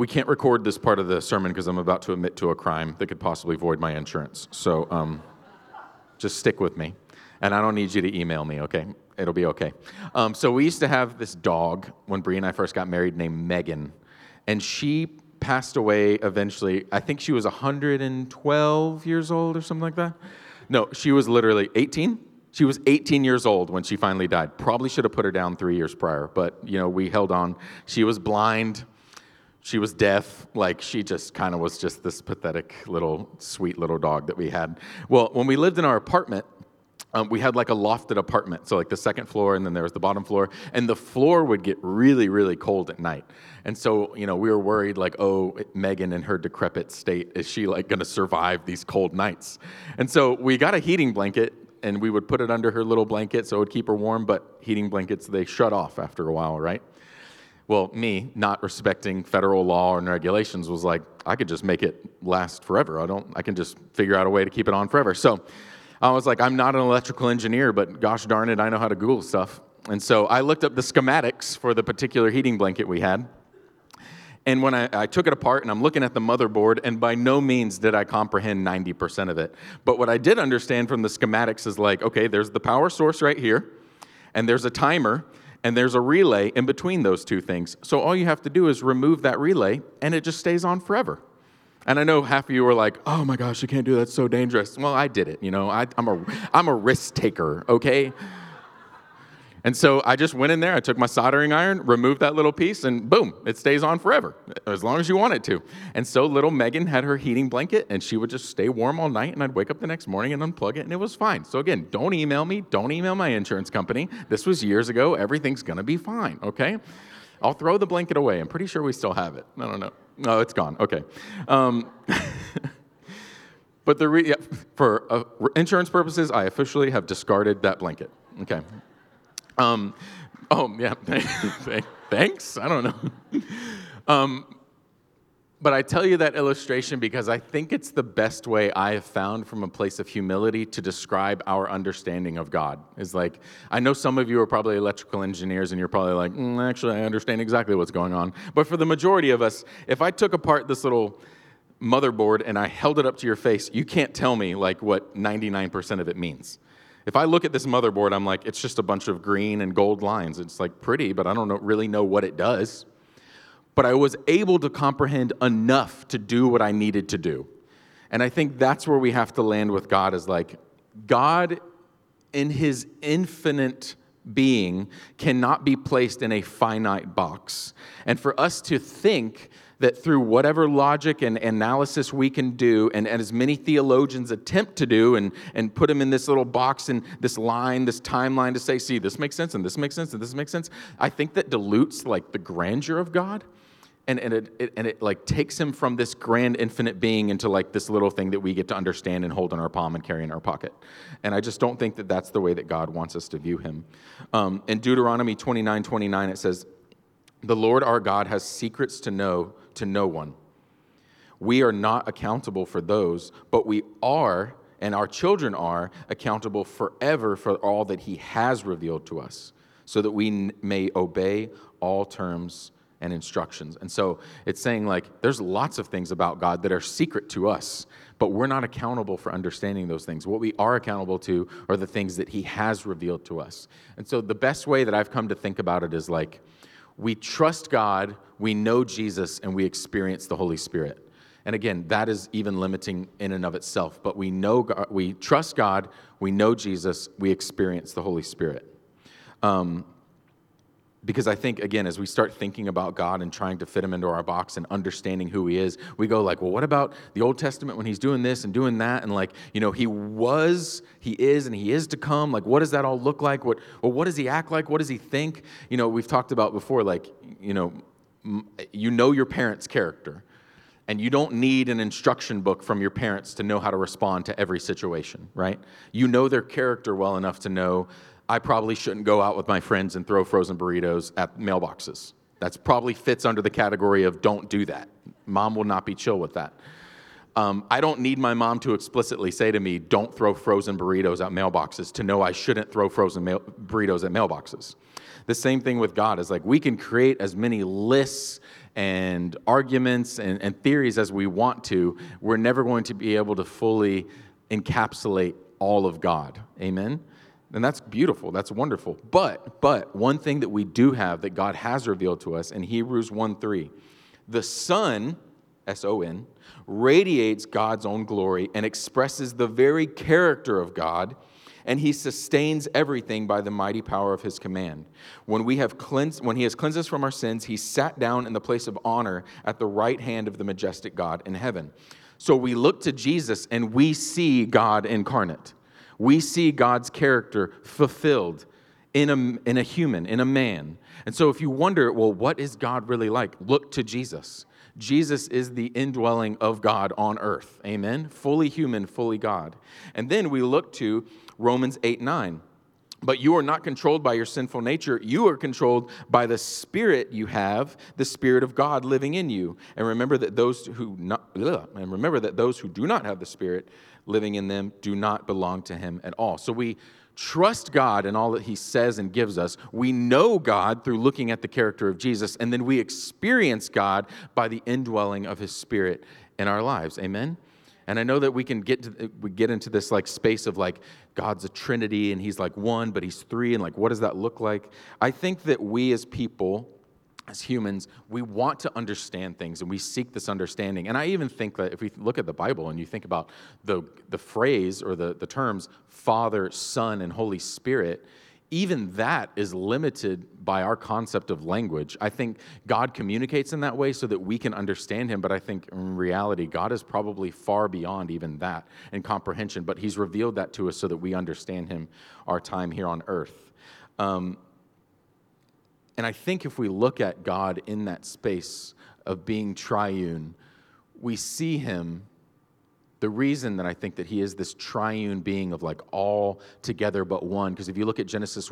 We can't record this part of the sermon because I'm about to admit to a crime that could possibly void my insurance. So just stick with me. And I don't need you to email me, okay? It'll be okay. So we used to have this dog when Bree and I first got married named Megan. And she passed away eventually. I think she was 112 years old or something like that. No, she was literally 18. She was 18 years old when she finally died. Probably should have put her down 3 years prior, but, we held on. She was blind. She was deaf. She just kind of was just this pathetic sweet little dog that we had. Well, when we lived in our apartment, we had a lofted apartment. So the second floor, and then there was the bottom floor. And the floor would get really, really cold at night. And so, we were worried, Megan in her decrepit state, is she going to survive these cold nights? And so we got a heating blanket, and we would put it under her little blanket so it would keep her warm. But heating blankets, they shut off after a while, right? Well, me, not respecting federal law and regulations, was I could just make it last forever. I can just figure out a way to keep it on forever. So I was I'm not an electrical engineer, but gosh darn it, I know how to Google stuff. And so I looked up the schematics for the particular heating blanket we had. And when I took it apart and I'm looking at the motherboard, and by no means did I comprehend 90% of it. But what I did understand from the schematics is okay, there's the power source right here, and there's a timer, and there's a relay in between those two things. So all you have to do is remove that relay, and it just stays on forever. And I know half of you were oh my gosh, you can't do that, it's so dangerous. Well, I did it, I'm a risk taker, okay? And so I just went in there, I took my soldering iron, removed that little piece, and boom, it stays on forever, as long as you want it to. And so little Megan had her heating blanket, and she would just stay warm all night, and I'd wake up the next morning and unplug it, and it was fine. So again, don't email me, don't email my insurance company. This was years ago, everything's gonna be fine, okay? I'll throw the blanket away. I'm pretty sure we still have it. I don't know. No, it's gone, okay. But for insurance purposes, I officially have discarded that blanket, okay? Oh, yeah, thanks, I don't know. But I tell you that illustration because I think it's the best way I have found from a place of humility to describe our understanding of God. Is I know some of you are probably electrical engineers and you're probably actually I understand exactly what's going on. But for the majority of us, if I took apart this little motherboard and I held it up to your face, you can't tell me what 99% of it means. If I look at this motherboard, I'm it's just a bunch of green and gold lines. It's pretty, but I don't really know what it does. But I was able to comprehend enough to do what I needed to do. And I think that's where we have to land with God is God in his infinite being cannot be placed in a finite box. And for us to think that through whatever logic and analysis we can do, and as many theologians attempt to do, and put them in this little box and this line, this timeline to say, see, this makes sense, and this makes sense, and this makes sense, I think that dilutes the grandeur of God. And it takes him from this grand infinite being into this little thing that we get to understand and hold in our palm and carry in our pocket. And I just don't think that that's the way that God wants us to view him. In Deuteronomy 29:29, it says, "The Lord our God has secrets to know to no one. We are not accountable for those, but we are, and our children are, accountable forever for all that he has revealed to us, so that we may obey all terms and instructions." And so it's saying there's lots of things about God that are secret to us, but we're not accountable for understanding those things. What we are accountable to are the things that he has revealed to us. And so the best way that I've come to think about it is we trust God, we know Jesus, and we experience the Holy Spirit. And again, that is even limiting in and of itself, but we know God, we trust God, we know Jesus, we experience the Holy Spirit. Because I think, again, as we start thinking about God and trying to fit him into our box and understanding who he is, we go well, what about the Old Testament when he's doing this and doing that? And he was, he is, and he is to come. What does that all look like? What does he act like? What does he think? We've talked about before, your parents' character. And you don't need an instruction book from your parents to know how to respond to every situation, right? You know their character well enough to know, I probably shouldn't go out with my friends and throw frozen burritos at mailboxes. That probably fits under the category of don't do that. Mom will not be chill with that. I don't need my mom to explicitly say to me, don't throw frozen burritos at mailboxes to know I shouldn't throw frozen burritos at mailboxes. The same thing with God is like we can create as many lists and arguments and theories as we want to. We're never going to be able to fully encapsulate all of God. Amen? And that's beautiful. That's wonderful. But one thing that we do have that God has revealed to us in Hebrews 1:3, the Son, S-O-N, radiates God's own glory and expresses the very character of God, and he sustains everything by the mighty power of his command. When he has cleansed us from our sins, he sat down in the place of honor at the right hand of the majestic God in heaven. So we look to Jesus and we see God incarnate. We see God's character fulfilled in a human, in a man. And so if you wonder, well, what is God really like? Look to Jesus. Jesus is the indwelling of God on earth. Amen? Fully human, fully God. And then we look to Romans 8:9. But you are not controlled by your sinful nature. You are controlled by the Spirit you have, the Spirit of God living in you. And remember that those who do not have the Spirit living in them do not belong to him at all. So we trust God in all that he says and gives us. We know God through looking at the character of Jesus, and then we experience God by the indwelling of his Spirit in our lives. Amen? And I know that we get into this like space of like God's a Trinity and he's like one, but he's three, and like what does that look like? I think that we as people, as humans, we want to understand things and we seek this understanding. And I even think that if we look at the Bible and you think about the phrase or the terms Father, Son, and Holy Spirit, even that is limited by our concept of language. I think God communicates in that way so that we can understand him, but I think in reality, God is probably far beyond even that in comprehension, but he's revealed that to us so that we understand him our time here on earth. And I think if we look at God in that space of being triune, we see him. The reason that I think that he is this triune being of like all together but one, because if you look at Genesis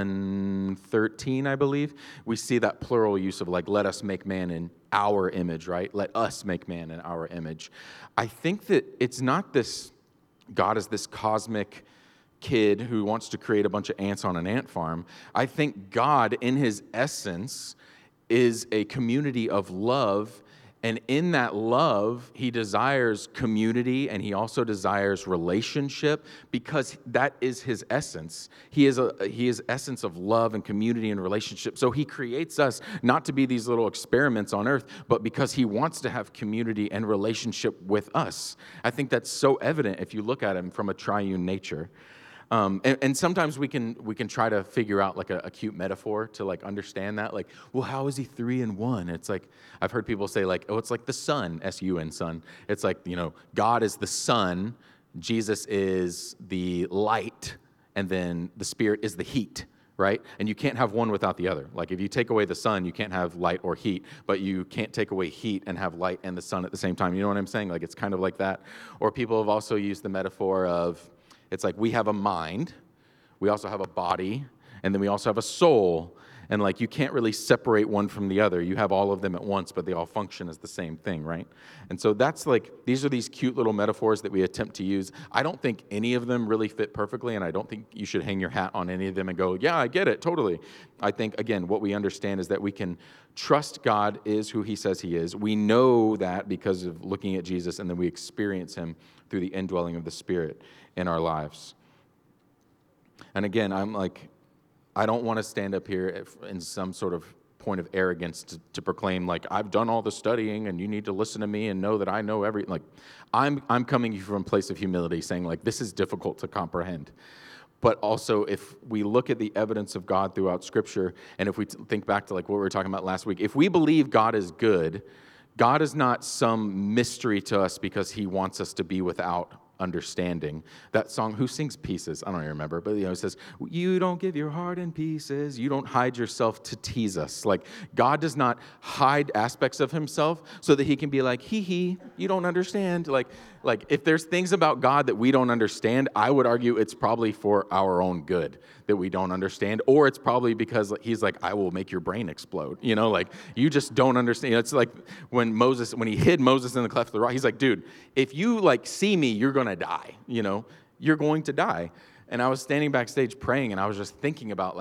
1:13, I believe, we see that plural use of like, let us make man in our image, right? Let us make man in our image. I think that it's not this, God is this cosmic kid who wants to create a bunch of ants on an ant farm. I think God in his essence is a community of love. And in that love, he desires community and he also desires relationship because that is his essence. He is essence of love and community and relationship. So he creates us not to be these little experiments on earth, but because he wants to have community and relationship with us. I think that's so evident if you look at him from a triune nature. And sometimes we can try to figure out like a cute metaphor to like understand that. Like, well, how is he 3 in 1? It's like, I've heard people say like, oh, it's like the sun, S-U-N, sun. It's like, God is the sun, Jesus is the light, and then the Spirit is the heat, right? And you can't have one without the other. Like if you take away the sun, you can't have light or heat, but you can't take away heat and have light and the sun at the same time. You know what I'm saying? Like it's kind of like that. Or people have also used the metaphor of, it's like we have a mind, we also have a body, and then we also have a soul. And like you can't really separate one from the other. You have all of them at once, but they all function as the same thing, right? And so that's like, these are these cute little metaphors that we attempt to use. I don't think any of them really fit perfectly, and I don't think you should hang your hat on any of them and go, yeah, I get it, totally. I think, again, what we understand is that we can trust God is who he says he is. We know that because of looking at Jesus, and then we experience him through the indwelling of the Spirit in our lives. And again, I don't want to stand up here in some sort of point of arrogance to proclaim like I've done all the studying and you need to listen to me and know that I know everything. Like I'm coming from a place of humility saying like this is difficult to comprehend. But also if we look at the evidence of God throughout Scripture, and if we think back to like what we were talking about last week, if we believe God is good, God is not some mystery to us because he wants us to be without understanding. That song, who sings Pieces? I don't even remember, but it says, you don't give your heart in pieces. You don't hide yourself to tease us. Like God does not hide aspects of himself so that he can be like, hee, you don't understand. Like if there's things about God that we don't understand, I would argue it's probably for our own good. that we don't understand, or it's probably because he's like, I will make your brain explode. Like you just don't understand. It's like when he hid Moses in the cleft of the rock, he's like, dude, if you like see me, you're going to die. You're going to die. And I was standing backstage praying, and I was just thinking about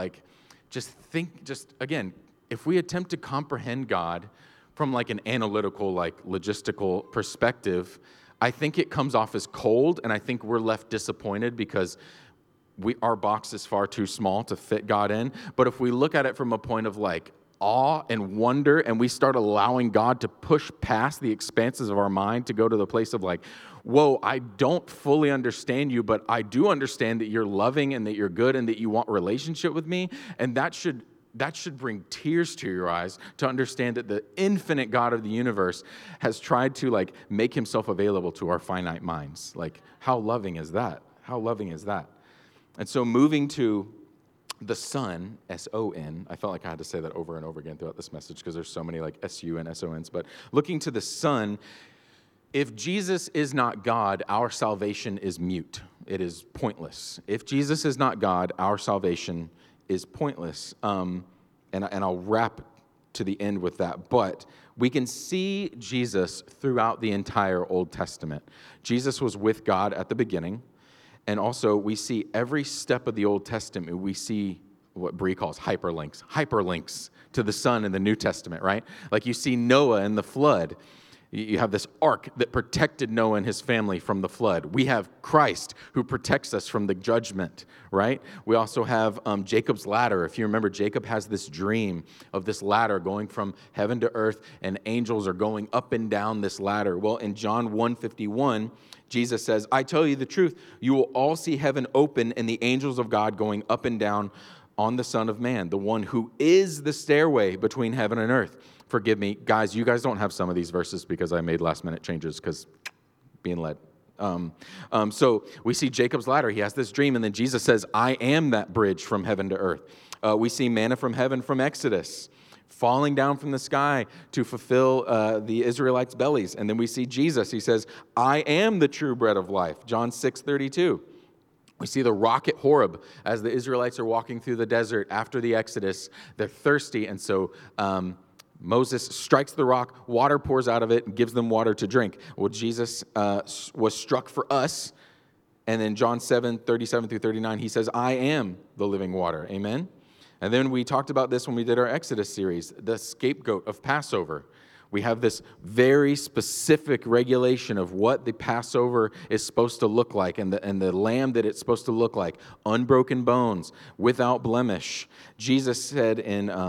again, if we attempt to comprehend God from like an analytical, like logistical perspective, I think it comes off as cold, and I think we're left disappointed because our box is far too small to fit God in. But if we look at it from a point of like awe and wonder, and we start allowing God to push past the expanses of our mind to go to the place of like, whoa, I don't fully understand you, but I do understand that you're loving and that you're good and that you want relationship with me. And that should bring tears to your eyes to understand that the infinite God of the universe has tried to like make himself available to our finite minds. Like, how loving is that? How loving is that? And so moving to the Son, S-O-N, I felt like I had to say that over and over again throughout this message because there's so many like S-U and S-O-Ns, but looking to the Son, if Jesus is not God, our salvation is mute. It is pointless. If Jesus is not God, our salvation is pointless. And I'll wrap to the end with that. But we can see Jesus throughout the entire Old Testament. Jesus was with God at the beginning. And also, we see every step of the Old Testament, we see what Bree calls hyperlinks to the Son in the New Testament, right? Like you see Noah and the flood. You have this ark that protected Noah and his family from the flood. We have Christ who protects us from the judgment, right? We also have Jacob's ladder. If you remember, Jacob has this dream of this ladder going from heaven to earth, and angels are going up and down this ladder. Well, in John 1:51, Jesus says, I tell you the truth, you will all see heaven open and the angels of God going up and down on the Son of Man, the one who is the stairway between heaven and earth. Forgive me, guys, you guys don't have some of these verses because I made last-minute changes because being led. So we see Jacob's ladder. He has this dream, and then Jesus says, I am that bridge from heaven to earth. We see manna from heaven from Exodus, falling down from the sky to fulfill the Israelites' bellies. And then we see Jesus. He says, I am the true bread of life, John 6:32. We see the rock at Horeb as the Israelites are walking through the desert after the Exodus. They're thirsty, and so Moses strikes the rock, water pours out of it, and gives them water to drink. Well, Jesus was struck for us, and then John 7:37-39, he says, I am the living water. Amen? And then we talked about this when we did our Exodus series, the scapegoat of Passover. We have this very specific regulation of what the Passover is supposed to look like and the lamb that it's supposed to look like. Unbroken bones, without blemish. Jesus said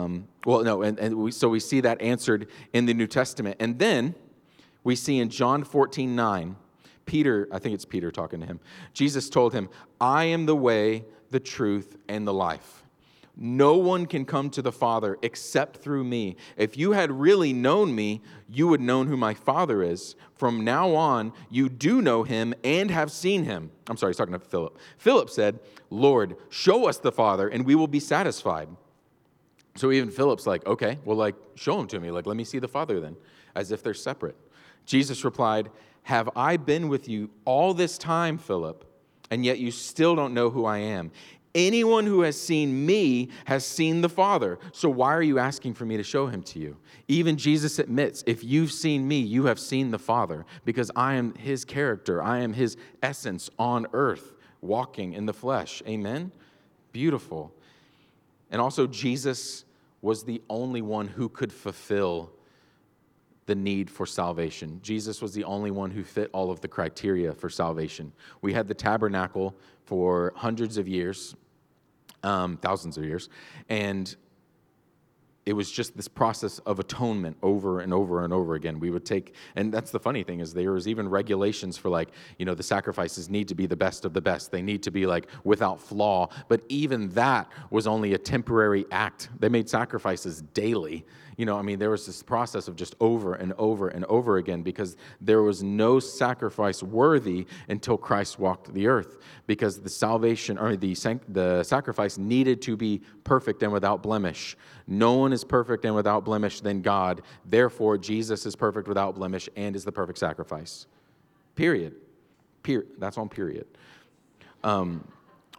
so we see that answered in the New Testament. And then we see in John 14:9, Peter, I think it's Peter talking to him, Jesus told him, I am the way, the truth, and the life. No one can come to the Father except through me. If you had really known me, you would know who my Father is. From now on, you do know him and have seen him. I'm sorry, he's talking to Philip. Philip said, Lord, show us the Father and we will be satisfied. So even Philip's like, okay, well, show him to me. Let me see the Father then, as if they're separate. Jesus replied, have I been with you all this time, Philip, and yet you still don't know who I am? Anyone who has seen me has seen the Father. So why are you asking for me to show him to you? Even Jesus admits, if you've seen me, you have seen the Father, because I am his character. I am his essence on earth, walking in the flesh. Amen? Beautiful. And also, Jesus was the only one who could fulfill the need for salvation. Jesus was the only one who fit all of the criteria for salvation. We had the tabernacle for hundreds of years, thousands of years, and it was just this process of atonement over and over and over again. We would take, and that's the funny thing is there was even regulations for the sacrifices need to be the best of the best. They need to be without flaw, but even that was only a temporary act. They made sacrifices daily. There was this process of just over and over and over again because there was no sacrifice worthy until Christ walked the earth, because the salvation or the sacrifice needed to be perfect and without blemish. No one is perfect and without blemish than God. Therefore, Jesus is perfect without blemish and is the perfect sacrifice. Period. That's on period.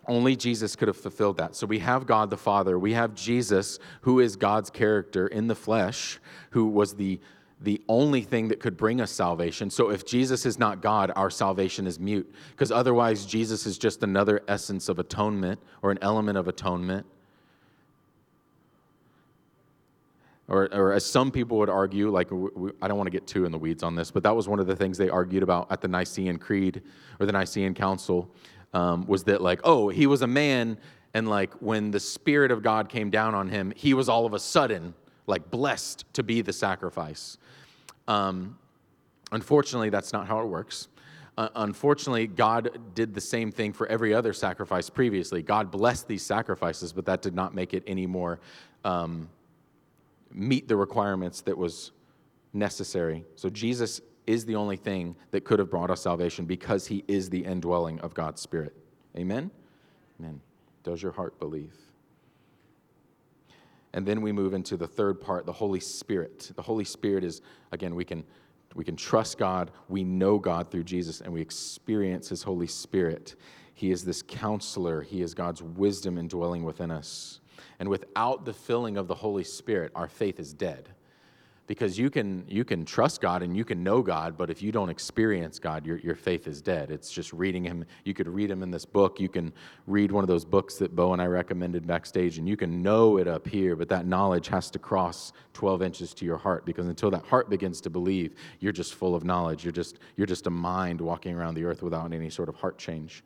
Only Jesus could have fulfilled that. So we have God the Father. We have Jesus, who is God's character in the flesh, who was the only thing that could bring us salvation. So if Jesus is not God, our salvation is mute, because otherwise Jesus is just another essence of atonement or an element of atonement. Or as some people would argue, like, I don't want to get too in the weeds on this, but that was one of the things they argued about at the Nicene Creed or the Nicene Council, was that, like, oh, he was a man, and like when the Spirit of God came down on him, he was all of a sudden like blessed to be the sacrifice. Unfortunately, that's not how it works. Unfortunately, God did the same thing for every other sacrifice previously. God blessed these sacrifices, but that did not make it any more meet the requirements that was necessary. So Jesus is the only thing that could have brought us salvation because he is the indwelling of God's Spirit. Amen? Amen. Does your heart believe? And then we move into the third part, the Holy Spirit. The Holy Spirit is, again, we can trust God, we know God through Jesus, and we experience his Holy Spirit. He is this counselor. He is God's wisdom indwelling within us. And without the filling of the Holy Spirit, our faith is dead. Because you can trust God and you can know God, but if you don't experience God, your faith is dead. It's just reading him. You could read him in this book. You can read one of those books that Bo and I recommended backstage, and you can know it up here, but that knowledge has to cross 12 inches to your heart, because until that heart begins to believe, you're just full of knowledge. You're just a mind walking around the earth without any sort of heart change.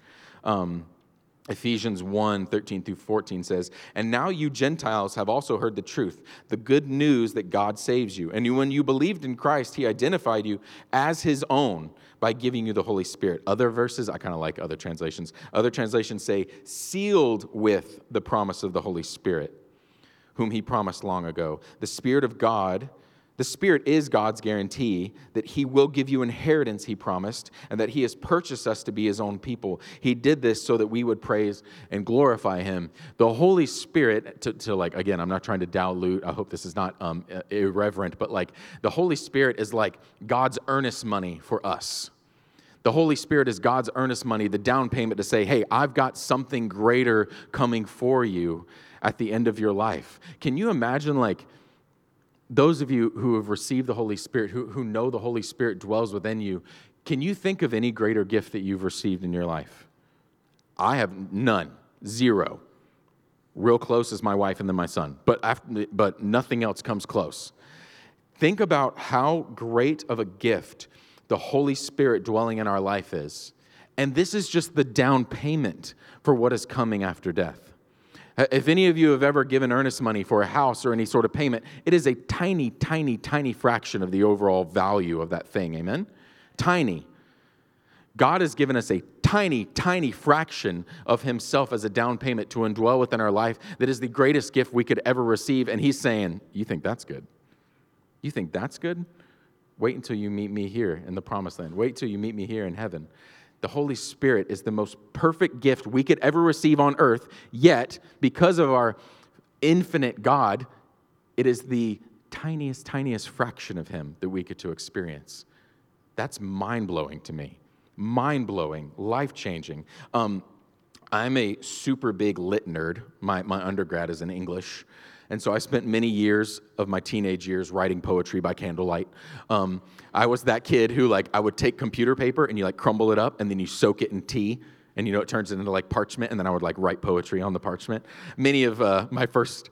Ephesians 1:13-14 says, "And now you Gentiles have also heard the truth, the good news that God saves you. And when you believed in Christ, he identified you as his own by giving you the Holy Spirit." Other verses, I kind of like other translations. Other translations say, "sealed with the promise of the Holy Spirit, whom he promised long ago." The Spirit of God, the Spirit is God's guarantee that he will give you inheritance, he promised, and that he has purchased us to be his own people. He did this so that we would praise and glorify him. The Holy Spirit, to like, again, I'm not trying to dilute, I hope this is not irreverent, but like the Holy Spirit is like God's earnest money for us. The Holy Spirit is God's earnest money, the down payment to say, hey, I've got something greater coming for you at the end of your life. Can you imagine, like, those of you who have received the Holy Spirit, who know the Holy Spirit dwells within you, can you think of any greater gift that you've received in your life? I have none. Zero. Real close is my wife and then my son. But nothing else comes close. Think about how great of a gift the Holy Spirit dwelling in our life is. And this is just the down payment for what is coming after death. If any of you have ever given earnest money for a house or any sort of payment, it is a tiny, tiny, tiny fraction of the overall value of that thing. Amen? Tiny. God has given us a tiny, tiny fraction of himself as a down payment to indwell within our life that is the greatest gift we could ever receive. And he's saying, you think that's good? You think that's good? Wait until you meet me here in the promised land. Wait till you meet me here in heaven. The Holy Spirit is the most perfect gift we could ever receive on earth, yet, because of our infinite God, it is the tiniest, tiniest fraction of him that we get to experience. That's mind-blowing to me. Mind-blowing, life-changing. I'm a super big lit nerd. My undergrad is in English. And so I spent many years of my teenage years writing poetry by candlelight. I was that kid who, like, I would take computer paper and you, like, crumble it up and then you soak it in tea and, it turns it into, like, parchment, and then I would, like, write poetry on the parchment. Many of my first,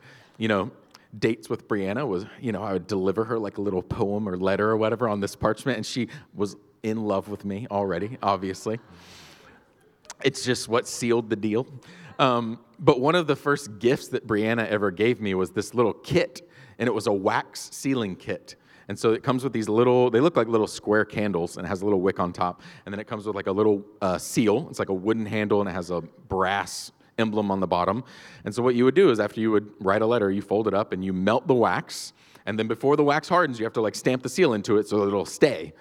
dates with Brianna was, I would deliver her, like, a little poem or letter or whatever on this parchment, and she was in love with me already, obviously. It's just what sealed the deal. But one of the first gifts that Brianna ever gave me was this little kit, and it was a wax sealing kit. And so it comes with these they look like little square candles, and it has a little wick on top. And then it comes with like a little seal. It's like a wooden handle, and it has a brass emblem on the bottom. And so what you would do is, after you would write a letter, you fold it up and you melt the wax. And then before the wax hardens, you have to, like, stamp the seal into it so that it'll stay.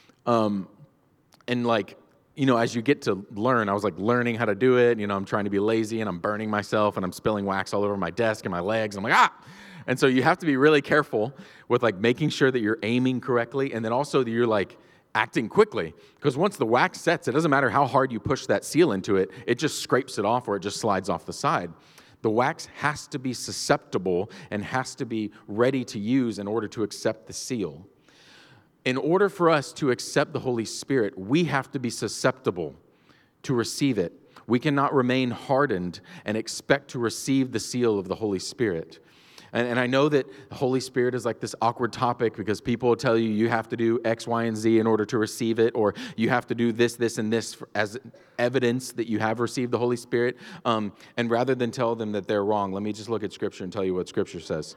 And like, as you get to learn, I was like learning how to do it. I'm trying to be lazy and I'm burning myself and I'm spilling wax all over my desk and my legs. I'm like, ah! And so you have to be really careful with, like, making sure that you're aiming correctly, and then also that you're, like, acting quickly. Because once the wax sets, it doesn't matter how hard you push that seal into it, it just scrapes it off or it just slides off the side. The wax has to be susceptible and has to be ready to use in order to accept the seal. In order for us to accept the Holy Spirit, we have to be susceptible to receive it. We cannot remain hardened and expect to receive the seal of the Holy Spirit. And I know that the Holy Spirit is like this awkward topic because people will tell you you have to do X, Y, and Z in order to receive it, or you have to do this, this, and this as evidence that you have received the Holy Spirit. And rather than tell them that they're wrong, let me just look at Scripture and tell you what Scripture says.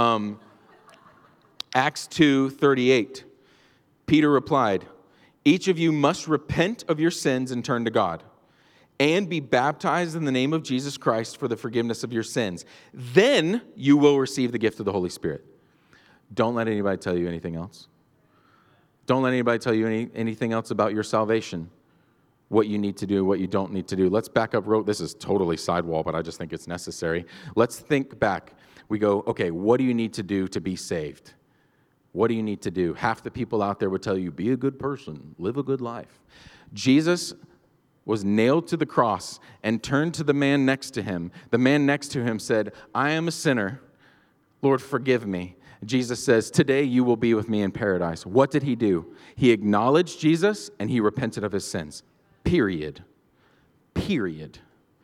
Acts 2:38, Peter replied, "Each of you must repent of your sins and turn to God, and be baptized in the name of Jesus Christ for the forgiveness of your sins. Then you will receive the gift of the Holy Spirit." Don't let anybody tell you anything else. Don't let anybody tell you anything else about your salvation, what you need to do, what you don't need to do. Let's back up. This is totally sidewall, but I just think it's necessary. Let's think back. We go, okay, what do you need to do to be saved? What do you need to do? Half the people out there would tell you, be a good person, live a good life. Jesus was nailed to the cross and turned to the man next to him. The man next to him said, "I am a sinner. Lord, forgive me." Jesus says, "Today you will be with me in paradise." What did he do? He acknowledged Jesus and he repented of his sins. Period. Period.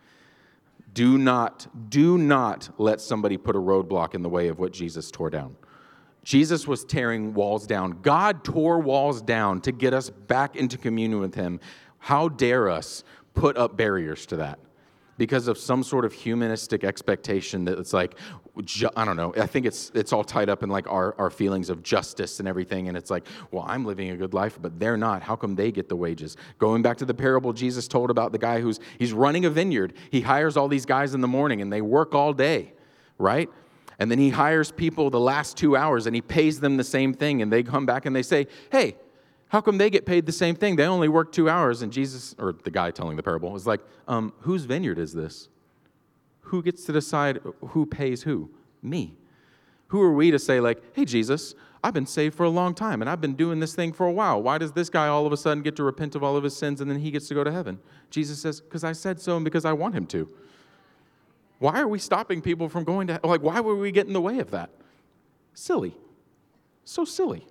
Do not let somebody put a roadblock in the way of what Jesus tore down. Jesus was tearing walls down. God tore walls down to get us back into communion with him. How dare us put up barriers to that because of some sort of humanistic expectation that it's like, I don't know, I think it's all tied up in like our feelings of justice and everything. And it's like, well, I'm living a good life, but they're not. How come they get the wages? Going back to the parable Jesus told about the guy he's running a vineyard. He hires all these guys in the morning and they work all day, right? And then he hires people the last 2 hours and he pays them the same thing. And they come back and they say, "Hey, how come they get paid the same thing? They only work 2 hours." And Jesus, or the guy telling the parable, was like, whose vineyard is this? Who gets to decide who pays who? Me. Who are we to say like, "Hey, Jesus, I've been saved for a long time and I've been doing this thing for a while. Why does this guy all of a sudden get to repent of all of his sins and then he gets to go to heaven?" Jesus says, "Because I said so and because I want him to." Why are we stopping people from going to, like, why would we get in the way of that? Silly. So silly.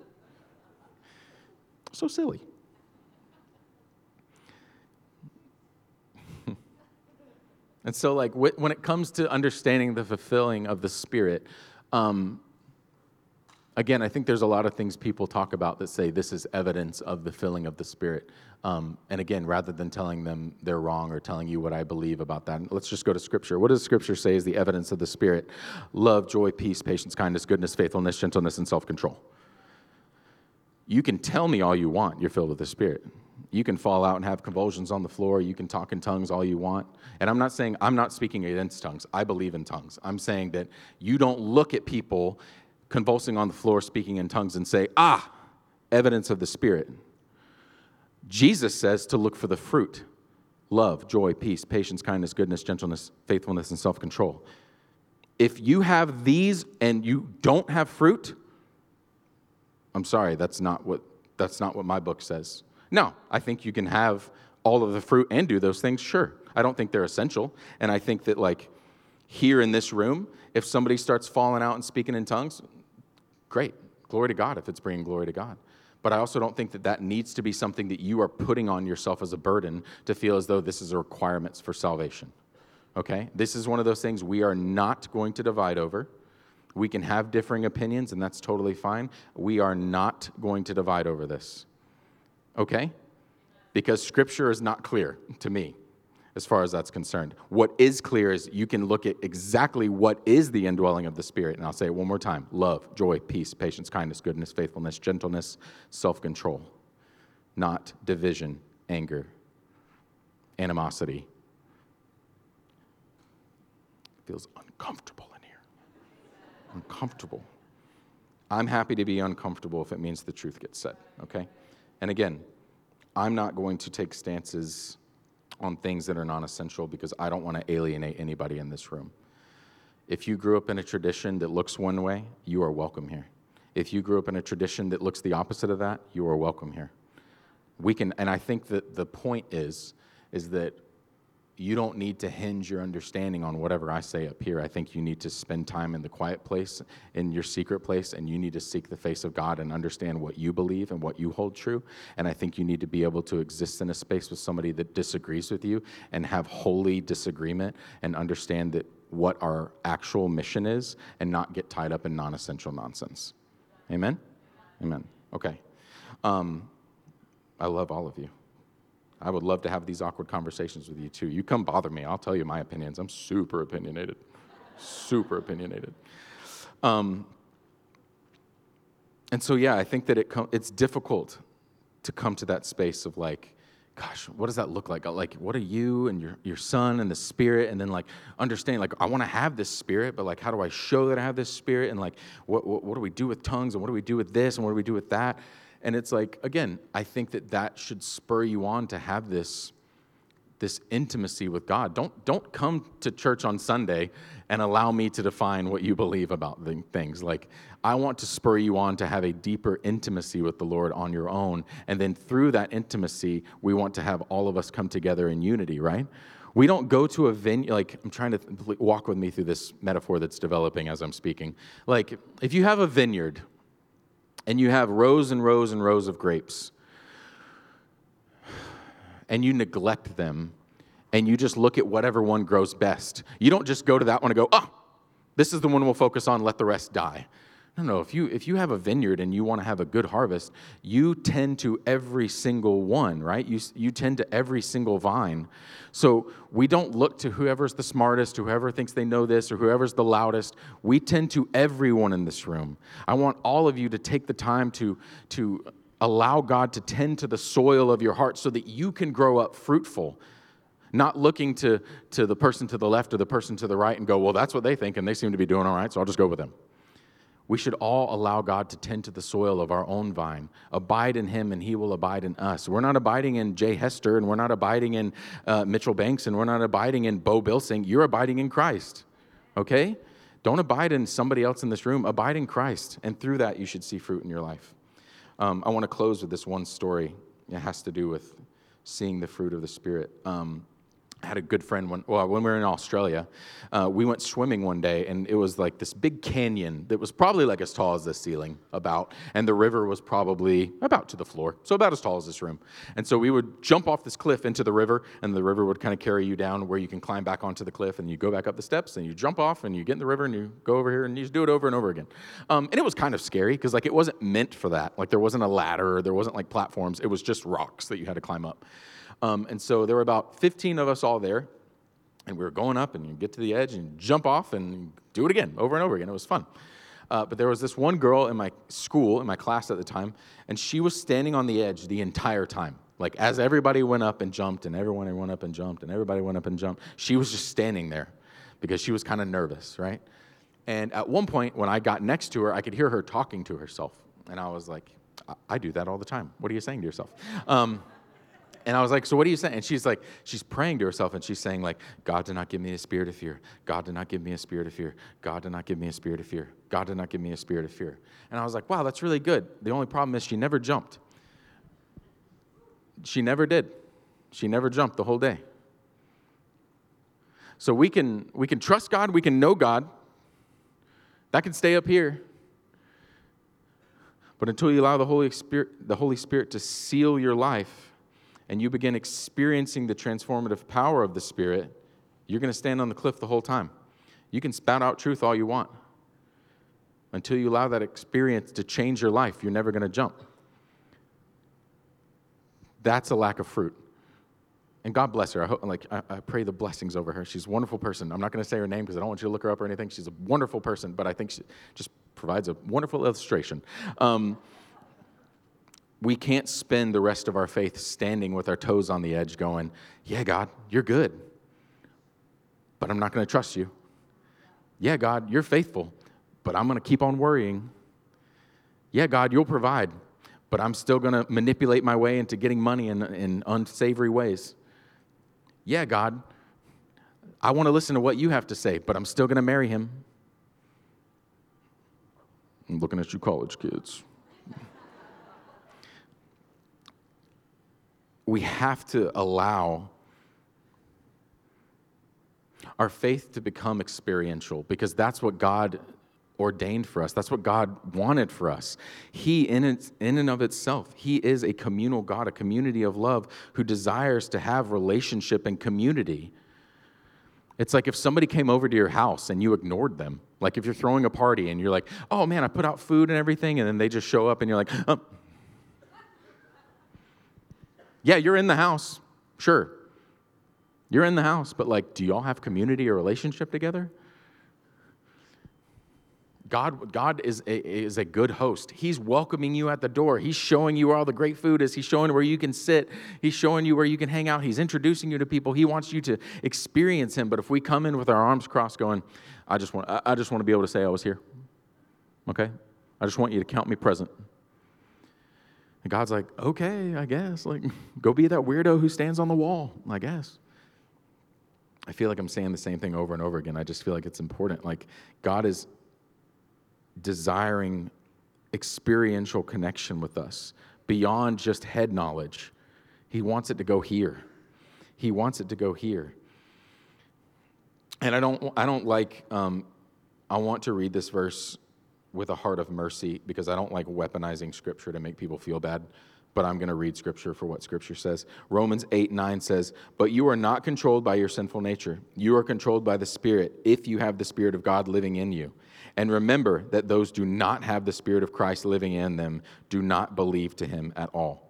So silly. And so, like, when it comes to understanding the fulfilling of the Spirit, again, I think there's a lot of things people talk about that say this is evidence of the filling of the Spirit. And again, rather than telling them they're wrong or telling you what I believe about that, let's just go to Scripture. What does Scripture say is the evidence of the Spirit? Love, joy, peace, patience, kindness, goodness, faithfulness, gentleness, and self-control. You can tell me all you want you're filled with the Spirit. You can fall out and have convulsions on the floor. You can talk in tongues all you want. And I'm not speaking against tongues. I believe in tongues. I'm saying that you don't look at people convulsing on the floor, speaking in tongues, and say, evidence of the Spirit. Jesus says to look for the fruit: love, joy, peace, patience, kindness, goodness, gentleness, faithfulness, and self-control. If you have these and you don't have fruit, I'm sorry, that's not what my book says. No, I think you can have all of the fruit and do those things, sure. I don't think they're essential. And I think that, like, here in this room, if somebody starts falling out and speaking in tongues, great. Glory to God if it's bringing glory to God. But I also don't think that needs to be something that you are putting on yourself as a burden to feel as though this is a requirement for salvation. Okay? This is one of those things we are not going to divide over. We can have differing opinions, and that's totally fine. We are not going to divide over this. Okay? Because Scripture is not clear to me as far as that's concerned. What is clear is you can look at exactly what is the indwelling of the Spirit. And I'll say it one more time: love, joy, peace, patience, kindness, goodness, faithfulness, gentleness, self-control. Not division, anger, animosity. Feels uncomfortable in here. Uncomfortable. I'm happy to be uncomfortable if it means the truth gets said, okay? And again, I'm not going to take stances on things that are non-essential because I don't want to alienate anybody in this room. If you grew up in a tradition that looks one way, you are welcome here. If you grew up in a tradition that looks the opposite of that, you are welcome here. We can, and I think that the point is that you don't need to hinge your understanding on whatever I say up here. I think you need to spend time in the quiet place, in your secret place, and you need to seek the face of God and understand what you believe and what you hold true. And I think you need to be able to exist in a space with somebody that disagrees with you and have holy disagreement and understand that what our actual mission is and not get tied up in non-essential nonsense. Amen? Amen. Okay. I love all of you. I would love to have these awkward conversations with you too. You come bother me. I'll tell you my opinions. I'm super opinionated. Super opinionated. And so, yeah, I think that it's difficult to come to that space of like, gosh, what does that look like? Like, what are you and your son and the Spirit? And then like understanding, like, I want to have this Spirit, but like, how do I show that I have this Spirit? And like, what do we do with tongues? And what do we do with this? And what do we do with that? And it's like, again, I think that should spur you on to have this intimacy with God. Don't come to church on Sunday and allow me to define what you believe about the things. Like, I want to spur you on to have a deeper intimacy with the Lord on your own. And then through that intimacy, we want to have all of us come together in unity, right? We don't go to a vineyard, like, I'm trying to walk with me through this metaphor that's developing as I'm speaking. Like, if you have a vineyard, and you have rows and rows and rows of grapes, and you neglect them, and you just look at whatever one grows best. You don't just go to that one and go, this is the one we'll focus on, let the rest die. No, if you have a vineyard and you want to have a good harvest, you tend to every single one, right? You tend to every single vine. So we don't look to whoever's the smartest, whoever thinks they know this, or whoever's the loudest. We tend to everyone in this room. I want all of you to take the time to allow God to tend to the soil of your heart so that you can grow up fruitful. Not looking to the person to the left or the person to the right and go, well, that's what they think, and they seem to be doing all right, so I'll just go with them. We should all allow God to tend to the soil of our own vine. Abide in Him, and He will abide in us. We're not abiding in Jay Hester, and we're not abiding in Mitchell Banks, and we're not abiding in Bo Bilsing. You're abiding in Christ, okay? Don't abide in somebody else in this room. Abide in Christ, and through that, you should see fruit in your life. I want to close with this one story. It has to do with seeing the fruit of the Spirit. I had a good friend when we were in Australia. We went swimming one day, and it was like this big canyon that was probably like as tall as this ceiling, and the river was probably about to the floor, so about as tall as this room. And so we would jump off this cliff into the river, and the river would kind of carry you down where you can climb back onto the cliff, and you go back up the steps, and you jump off, and you get in the river, and you go over here, and you just do it over and over again. And it was kind of scary, because like it wasn't meant for that. Like there wasn't a ladder, there wasn't like platforms. It was just rocks that you had to climb up. And so there were about 15 of us all there, and we were going up, and you get to the edge, and you jump off, and do it again, over and over again. It was fun. But there was this one girl in my school, in my class at the time, and she was standing on the edge the entire time. Like, as everybody went up and jumped, and everyone went up and jumped, and everybody went up and jumped, she was just standing there because she was kind of nervous, right? And at one point, when I got next to her, I could hear her talking to herself. And I was like, I do that all the time. What are you saying to yourself? And I was like, so what are you saying? And she's praying to herself, and she's saying, like, God did not give me a spirit of fear. God did not give me a spirit of fear. God did not give me a spirit of fear. God did not give me a spirit of fear. And I was like, wow, that's really good. The only problem is she never jumped. She never did. She never jumped the whole day. So we can trust God. We can know God. That can stay up here. But until you allow the Holy Spirit to seal your life, and you begin experiencing the transformative power of the Spirit, you're going to stand on the cliff the whole time. You can spout out truth all you want. Until you allow that experience to change your life, you're never going to jump. That's a lack of fruit. And God bless her. I pray the blessings over her. She's a wonderful person. I'm not going to say her name because I don't want you to look her up or anything. She's a wonderful person, but I think she just provides a wonderful illustration. We can't spend the rest of our faith standing with our toes on the edge going, yeah, God, you're good, but I'm not going to trust you. Yeah, God, you're faithful, but I'm going to keep on worrying. Yeah, God, you'll provide, but I'm still going to manipulate my way into getting money in unsavory ways. Yeah, God, I want to listen to what you have to say, but I'm still going to marry him. I'm looking at you college kids. we have to allow our faith to become experiential, because that's what God ordained for us. That's what God wanted for us. He, in and of itself, he is a communal God, a community of love who desires to have relationship and community. It's like if somebody came over to your house and you ignored them. Like if you're throwing a party and you're like, oh man, I put out food and everything, and then they just show up and you're like, oh. Yeah, you're in the house. Sure. You're in the house, but like, do y'all have community or relationship together? God is a good host. He's welcoming you at the door. He's showing you where all the great food is. He's showing where you can sit. He's showing you where you can hang out. He's introducing you to people. He wants you to experience him. But if we come in with our arms crossed going, I just want to be able to say I was here. Okay? I just want you to count me present. And God's like, okay, I guess. Like, go be that weirdo who stands on the wall, I guess. I feel like I'm saying the same thing over and over again. I just feel like it's important. Like, God is desiring experiential connection with us beyond just head knowledge. He wants it to go here. He wants it to go here. And I want to read this verse with a heart of mercy, because I don't like weaponizing Scripture to make people feel bad, but I'm going to read Scripture for what Scripture says. Romans 8:9 says, "But you are not controlled by your sinful nature. You are controlled by the Spirit, if you have the Spirit of God living in you. And remember that those do not have the Spirit of Christ living in them do not believe to him at all."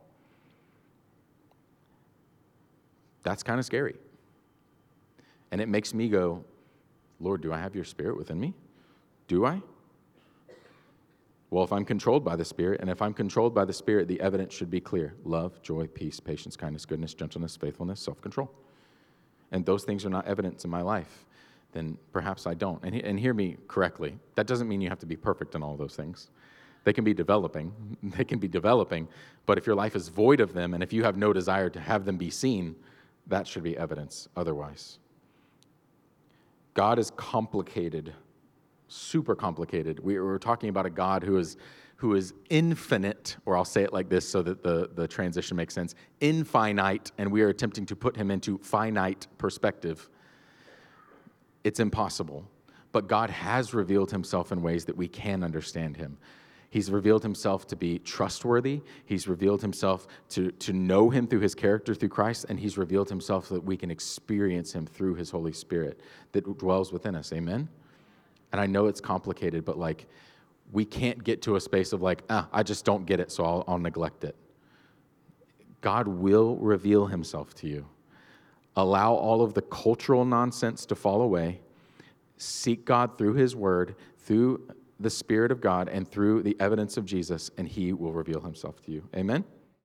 That's kind of scary. And it makes me go, Lord, do I have your Spirit within me? Do I? Well, if I'm controlled by the Spirit, and if I'm controlled by the Spirit, the evidence should be clear: love, joy, peace, patience, kindness, goodness, gentleness, faithfulness, self-control. And those things are not evidence in my life, then perhaps I don't. And hear me correctly. That doesn't mean you have to be perfect in all those things. They can be developing. But if your life is void of them, and if you have no desire to have them be seen, that should be evidence otherwise. God is complicated, super complicated. We're talking about a God who is infinite, or I'll say it like this so that the transition makes sense, infinite, and we are attempting to put him into finite perspective. It's impossible. But God has revealed himself in ways that we can understand him. He's revealed himself to be trustworthy. He's revealed himself to know him through his character through Christ, and he's revealed himself so that we can experience him through his Holy Spirit that dwells within us. Amen? And I know it's complicated, but like, we can't get to a space of like, I just don't get it, so I'll neglect it. God will reveal himself to you. Allow all of the cultural nonsense to fall away. Seek God through his word, through the Spirit of God, and through the evidence of Jesus, and he will reveal himself to you. Amen?